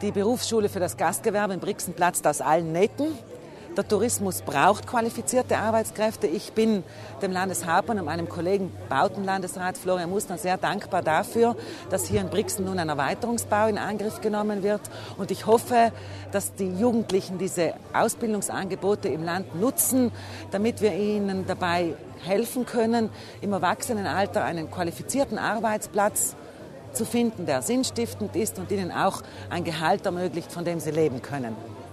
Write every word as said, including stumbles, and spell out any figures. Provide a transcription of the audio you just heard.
Die Berufsschule für das Gastgewerbe in Brixen platzt aus allen Nähten. Der Tourismus braucht qualifizierte Arbeitskräfte. Ich bin dem Landeshauptmann und meinem Kollegen Bautenlandesrat Florian Musner sehr dankbar dafür, dass hier in Brixen nun ein Erweiterungsbau in Angriff genommen wird. Und ich hoffe, dass die Jugendlichen diese Ausbildungsangebote im Land nutzen, damit wir ihnen dabei helfen können, im Erwachsenenalter einen qualifizierten Arbeitsplatz zu finden, der sinnstiftend ist und ihnen auch ein Gehalt ermöglicht, von dem sie leben können.